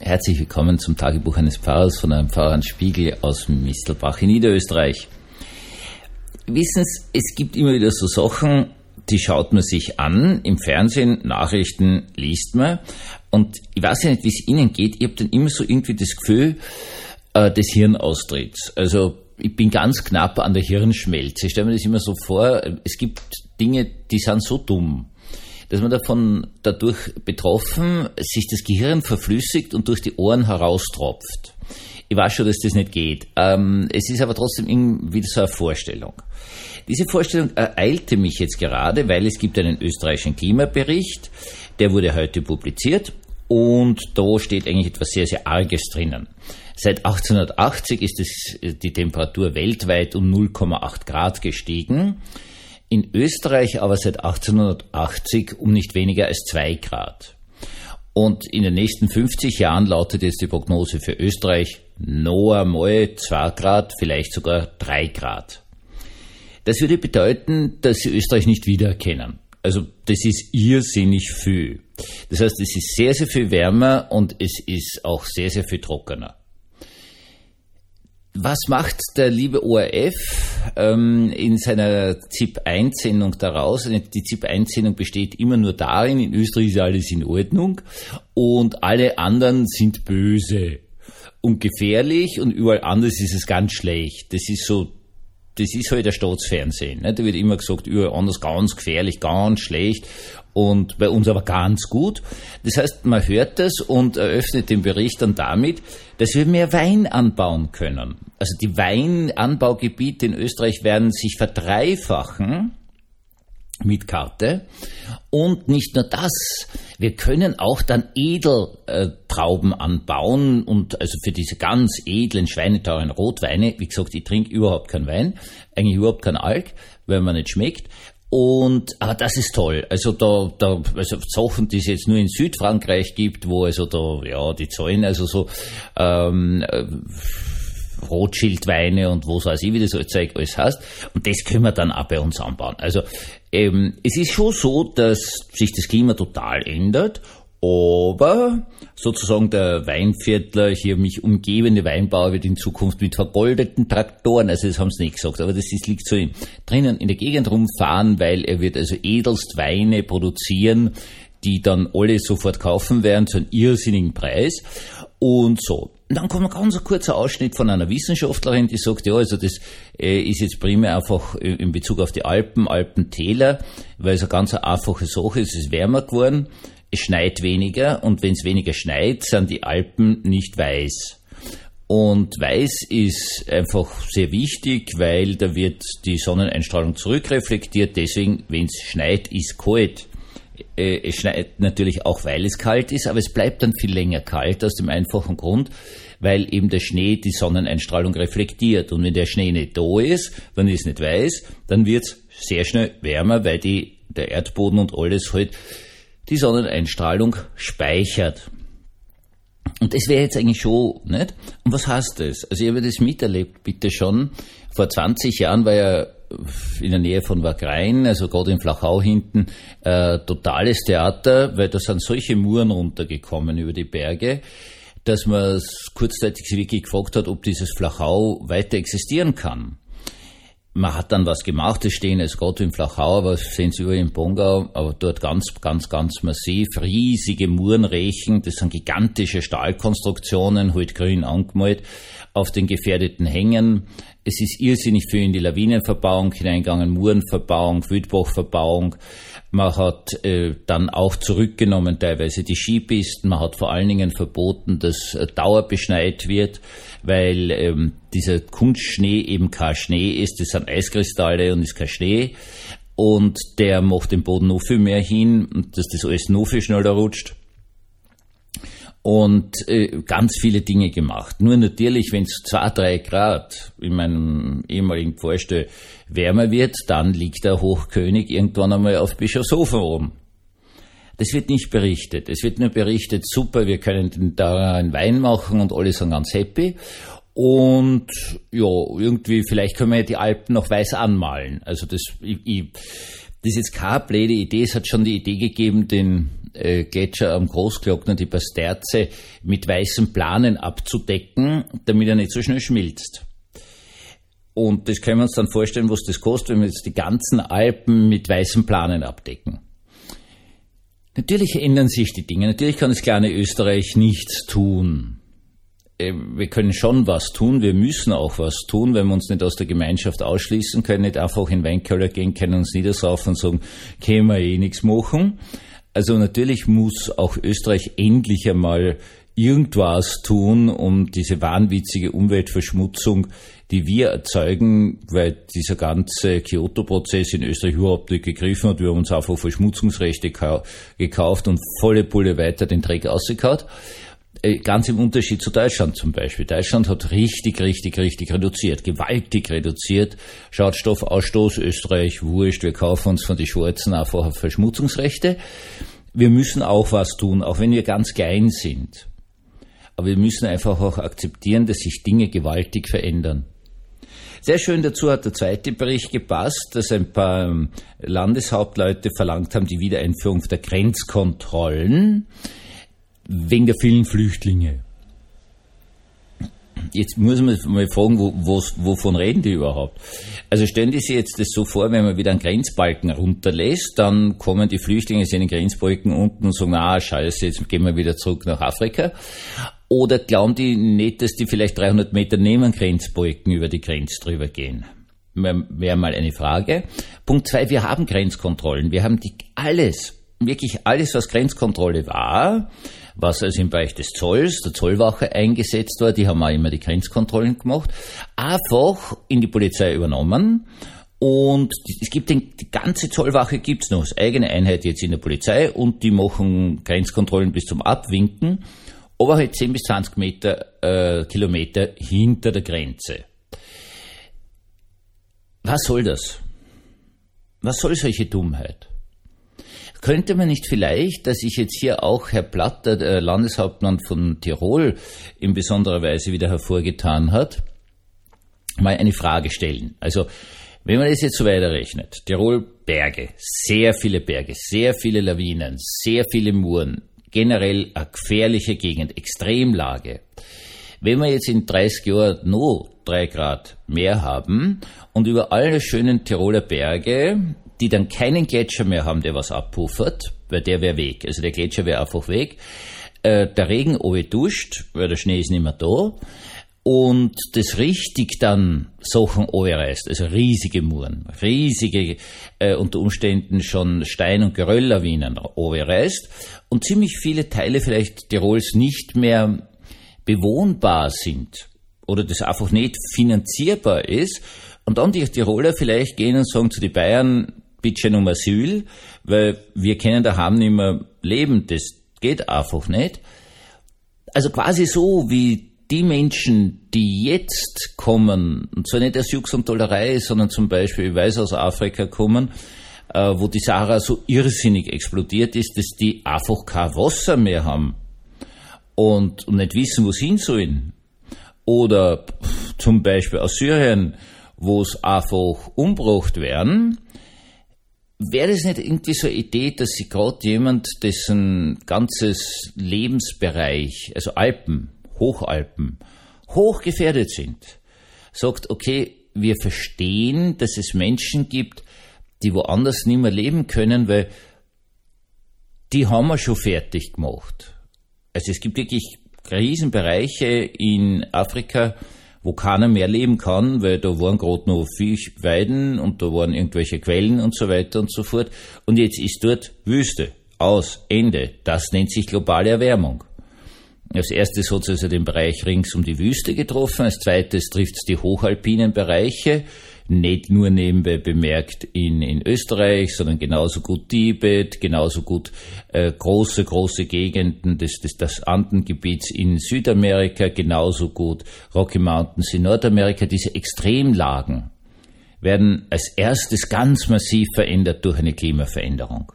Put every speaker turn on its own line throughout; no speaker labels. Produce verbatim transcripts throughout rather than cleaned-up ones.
Herzlich willkommen zum Tagebuch eines Pfarrers von einem Pfarrer Hans Spiegel aus Mistelbach in Niederösterreich. Wissen Sie, es gibt immer wieder so Sachen, die schaut man sich an, im Fernsehen, Nachrichten liest man und ich weiß ja nicht, wie es Ihnen geht, ich habe dann immer so irgendwie das Gefühl äh, des Hirnaustritts. Also ich bin ganz knapp an der Hirnschmelze. Ich stelle mir das immer so vor, es gibt Dinge, die sind so dumm, dass man davon dadurch betroffen, sich das Gehirn verflüssigt und durch die Ohren heraustropft. Ich weiß schon, dass das nicht geht. Ähm, es ist aber trotzdem irgendwie so eine Vorstellung. Diese Vorstellung ereilte mich jetzt gerade, weil es gibt einen österreichischen Klimabericht, der wurde heute publiziert und da steht eigentlich etwas sehr, sehr Arges drinnen. Seit achtzehnhundertachtzig ist es, die Temperatur weltweit um null Komma acht Grad gestiegen. In Österreich aber seit achtzehnhundertachtzig um nicht weniger als zwei Grad. Und in den nächsten fünfzig Jahren lautet jetzt die Prognose für Österreich noch einmal zwei Grad, vielleicht sogar drei Grad. Das würde bedeuten, dass Sie Österreich nicht wiedererkennen. Also das ist irrsinnig viel. Das heißt, es ist sehr, sehr viel wärmer und es ist auch sehr, sehr viel trockener. Was macht der liebe O R F ähm, in seiner Z I P eins Sendung daraus? Die Z I P eins Sendung besteht immer nur darin, in Österreich ist alles in Ordnung und alle anderen sind böse und gefährlich und überall anders ist es ganz schlecht. Das ist so, das ist halt der Staatsfernsehen. Ne? Da wird immer gesagt, überall anders ganz gefährlich, ganz schlecht und bei uns aber ganz gut. Das heißt, man hört das und eröffnet den Bericht dann damit, dass wir mehr Wein anbauen können. Also die Weinanbaugebiete in Österreich werden sich verdreifachen mit Karte. Und nicht nur das, wir können auch dann Edeltrauben anbauen und also für diese ganz edlen, schweineteuren Rotweine, wie gesagt, ich trinke überhaupt keinen Wein, eigentlich überhaupt keinen Alk, weil man nicht schmeckt. Und, aber das ist toll. Also da, da, also Sachen, die es jetzt nur in Südfrankreich gibt, wo also da, ja, die zahlen also so, ähm, Rothschildweine und was weiß ich, wie das Zeug alles heißt. Und das können wir dann auch bei uns anbauen. Also, ähm, es ist schon so, dass sich das Klima total ändert, aber sozusagen der Weinviertler, hier mich umgebende Weinbauer wird in Zukunft mit vergoldeten Traktoren, also das haben sie nicht gesagt, aber das ist, liegt so in, drinnen in der Gegend rumfahren, weil er wird also edelst Weine produzieren, die dann alle sofort kaufen werden zu einem irrsinnigen Preis und so. Und dann kommt ein ganz kurzer Ausschnitt von einer Wissenschaftlerin, die sagt, ja, also das äh, ist jetzt primär einfach in Bezug auf die Alpen, Alpentäler, weil es eine ganz einfache Sache ist, es ist wärmer geworden. Es schneit weniger und wenn es weniger schneit, sind die Alpen nicht weiß. Und weiß ist einfach sehr wichtig, weil da wird die Sonneneinstrahlung zurückreflektiert. Deswegen, wenn es schneit, ist kalt. Äh, es schneit natürlich auch, weil es kalt ist, aber es bleibt dann viel länger kalt aus dem einfachen Grund, weil eben der Schnee die Sonneneinstrahlung reflektiert. Und wenn der Schnee nicht da ist, wenn es nicht weiß, dann wird es sehr schnell wärmer, weil die, der Erdboden und alles halt die Sonneneinstrahlung speichert. Und das wäre jetzt eigentlich schon, nicht? Und was heißt das? Also ich habe das miterlebt, bitte schon. Vor zwanzig Jahren war ja in der Nähe von Wagrain, also gerade in Flachau hinten, äh, totales Theater, weil da sind solche Muren runtergekommen über die Berge, dass man kurzzeitig sich wirklich gefragt hat, ob dieses Flachau weiter existieren kann. Man hat dann was gemacht, es stehen jetzt gerade in Flachau, aber sehen Sie überall in Bongau, aber dort ganz, ganz, ganz massiv, riesige Murenrechen, das sind gigantische Stahlkonstruktionen, halt grün angemalt, auf den gefährdeten Hängen. Es ist irrsinnig viel in die Lawinenverbauung hineingegangen, Murenverbauung, Wildbachverbauung. Man hat äh, dann auch zurückgenommen teilweise die Skipisten. Man hat vor allen Dingen verboten, dass äh, dauerbeschneit wird, weil ähm, dieser Kunstschnee eben kein Schnee ist. Das sind Eiskristalle und ist kein Schnee. Und der macht den Boden noch viel mehr hin, dass das alles noch viel schneller rutscht. Und äh, ganz viele Dinge gemacht. Nur natürlich, wenn es zwei, drei Grad in meinem ehemaligen Pfarrstall wärmer wird, dann liegt der Hochkönig irgendwann einmal auf Bischofshofen oben. Das wird nicht berichtet. Es wird nur berichtet, super, wir können da einen Wein machen und alle sind ganz happy. Und ja, irgendwie, vielleicht können wir ja die Alpen noch weiß anmalen. Also das, ich, ich Das ist jetzt keine blöde Idee, es hat schon die Idee gegeben, den äh, Gletscher am Großglockner, die Pasterze, mit weißen Planen abzudecken, damit er nicht so schnell schmilzt. Und das können wir uns dann vorstellen, was das kostet, wenn wir jetzt die ganzen Alpen mit weißen Planen abdecken. Natürlich ändern sich die Dinge. Natürlich kann das kleine Österreich nichts tun. Wir können schon was tun, wir müssen auch was tun, wenn wir uns nicht aus der Gemeinschaft ausschließen können, nicht einfach in den Weinkeller gehen, können uns niedersaufen und sagen, können wir eh nichts machen. Also natürlich muss auch Österreich endlich einmal irgendwas tun, um diese wahnwitzige Umweltverschmutzung, die wir erzeugen, weil dieser ganze Kyoto-Prozess in Österreich überhaupt nicht gegriffen hat. Wir haben uns einfach Verschmutzungsrechte gekauft und volle Pulle weiter den Dreck ausgekaut. Ganz im Unterschied zu Deutschland zum Beispiel. Deutschland hat richtig, richtig, richtig reduziert, gewaltig reduziert. Schadstoffausstoß, Österreich, wurscht, wir kaufen uns von den Schwarzen einfach Verschmutzungsrechte. Wir müssen auch was tun, auch wenn wir ganz klein sind. Aber wir müssen einfach auch akzeptieren, dass sich Dinge gewaltig verändern. Sehr schön dazu hat der zweite Bericht gepasst, dass ein paar Landeshauptleute verlangt haben, die Wiedereinführung der Grenzkontrollen wegen der vielen Flüchtlinge. Jetzt muss man mal fragen, wo, was, wovon reden die überhaupt? Also stellen die sich jetzt das so vor, wenn man wieder einen Grenzbalken runterlässt, dann kommen die Flüchtlinge, sehen den Grenzbalken unten und sagen, ah, scheiße, jetzt gehen wir wieder zurück nach Afrika. Oder glauben die nicht, dass die vielleicht dreihundert Meter neben dem Grenzbalken über die Grenze drüber gehen? Wäre mal eine Frage. Punkt zwei, wir haben Grenzkontrollen. Wir haben die alles, wirklich alles, was Grenzkontrolle war, was also im Bereich des Zolls, der Zollwache eingesetzt war, die haben auch immer die Grenzkontrollen gemacht, einfach in die Polizei übernommen. Und es gibt den, die ganze Zollwache gibt's noch, als eigene Einheit jetzt in der Polizei, und die machen Grenzkontrollen bis zum Abwinken, aber halt zehn bis zwanzig Meter, äh, Kilometer hinter der Grenze. Was soll das? Was soll solche Dummheit? Könnte man nicht vielleicht, dass sich jetzt hier auch Herr Platter, der Landeshauptmann von Tirol, in besonderer Weise wieder hervorgetan hat, mal eine Frage stellen? Also, wenn man das jetzt so weiterrechnet, Tirol Berge, sehr viele Berge, sehr viele Lawinen, sehr viele Muren, generell eine gefährliche Gegend, Extremlage. Wenn wir jetzt in dreißig Jahren noch drei Grad mehr haben und über alle schönen Tiroler Berge, die dann keinen Gletscher mehr haben, der was abpuffert, weil der wäre weg. Also der Gletscher wäre einfach weg. Äh, der Regen duscht, weil der Schnee ist nicht mehr da. Und das richtig dann Sachen reißt, also riesige Muren, riesige, äh, unter Umständen schon Stein- und Gerölllawinen reißt und ziemlich viele Teile vielleicht Tirols nicht mehr bewohnbar sind oder das einfach nicht finanzierbar ist. Und dann die Tiroler vielleicht gehen und sagen zu den Bayern, bitte schön um Asyl, weil wir können daheim nicht mehr leben, das geht einfach nicht. Also quasi so wie die Menschen, die jetzt kommen, und zwar nicht aus Jux und Tollerei, sondern zum Beispiel, ich weiß, aus Afrika kommen, äh, wo die Sahara so irrsinnig explodiert ist, dass die einfach kein Wasser mehr haben und, und nicht wissen, wo sie hin sollen. Oder pff, zum Beispiel aus Syrien, wo es einfach umgebracht werden. Wäre das nicht irgendwie so eine Idee, dass sich gerade jemand, dessen ganzes Lebensbereich, also Alpen, Hochalpen, hochgefährdet sind, sagt, okay, wir verstehen, dass es Menschen gibt, die woanders nicht mehr leben können, weil die haben wir schon fertig gemacht. Also es gibt wirklich Riesenbereiche in Afrika, wo keiner mehr leben kann, weil da waren gerade noch Viehweiden und da waren irgendwelche Quellen und so weiter und so fort. Und jetzt ist dort Wüste. Aus. Ende. Das nennt sich globale Erwärmung. Als erstes hat es also den Bereich rings um die Wüste getroffen, als zweites trifft es die hochalpinen Bereiche, nicht nur nebenbei bemerkt in, in Österreich, sondern genauso gut Tibet, genauso gut äh, große, große Gegenden des, des, des Andengebiets in Südamerika, genauso gut Rocky Mountains in Nordamerika. Diese Extremlagen werden als erstes ganz massiv verändert durch eine Klimaveränderung.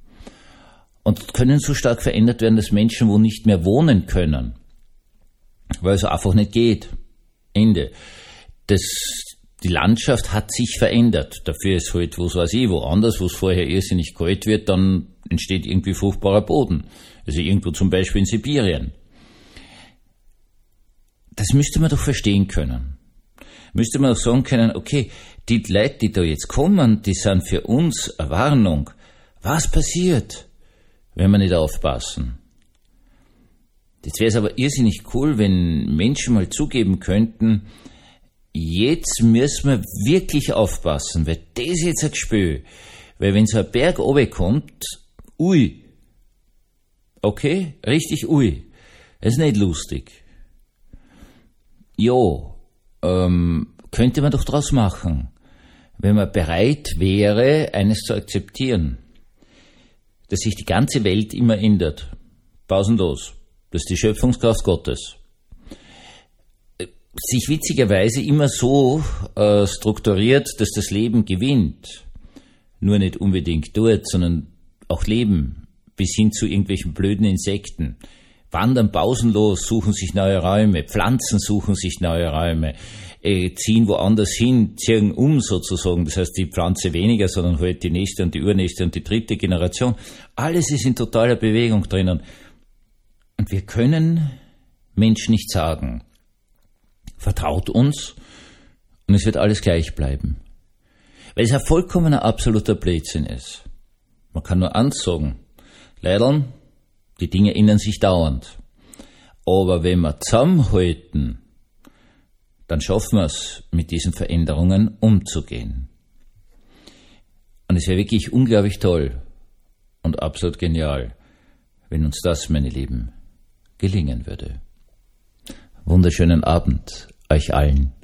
Und können so stark verändert werden, dass Menschen wo nicht mehr wohnen können, weil es einfach nicht geht. Ende. Das die Landschaft hat sich verändert. Dafür ist halt, was weiß ich, woanders, wo es vorher irrsinnig kalt wird, dann entsteht irgendwie fruchtbarer Boden. Also irgendwo zum Beispiel in Sibirien. Das müsste man doch verstehen können. Müsste man doch sagen können, okay, die Leute, die da jetzt kommen, die sind für uns eine Warnung. Was passiert, wenn wir nicht aufpassen? Jetzt wäre es aber irrsinnig cool, wenn Menschen mal zugeben könnten, jetzt müssen wir wirklich aufpassen, weil das ist jetzt ein Gespür. Weil wenn so ein Berg runterkommt, ui, okay, richtig ui, das ist nicht lustig. Ja, ähm, könnte man doch draus machen, wenn man bereit wäre, eines zu akzeptieren, dass sich die ganze Welt immer ändert, pausenlos. Das ist die Schöpfungskraft Gottes. Sich witzigerweise immer so äh, strukturiert, dass das Leben gewinnt. Nur nicht unbedingt dort, sondern auch Leben, bis hin zu irgendwelchen blöden Insekten. Wandern pausenlos, suchen sich neue Räume, Pflanzen suchen sich neue Räume, äh, ziehen woanders hin, ziehen um sozusagen. Das heißt, die Pflanze weniger, sondern halt die nächste und die übernächste und die dritte Generation. Alles ist in totaler Bewegung drinnen. Und wir können Menschen nicht sagen, vertraut uns und es wird alles gleich bleiben. Weil es ein vollkommener, absoluter Blödsinn ist. Man kann nur eins sagen, leider, die Dinge ändern sich dauernd. Aber wenn wir zusammenhalten, dann schaffen wir es, mit diesen Veränderungen umzugehen. Und es wäre wirklich unglaublich toll und absolut genial, wenn uns das, meine Lieben, gelingen würde. Wunderschönen Abend euch allen.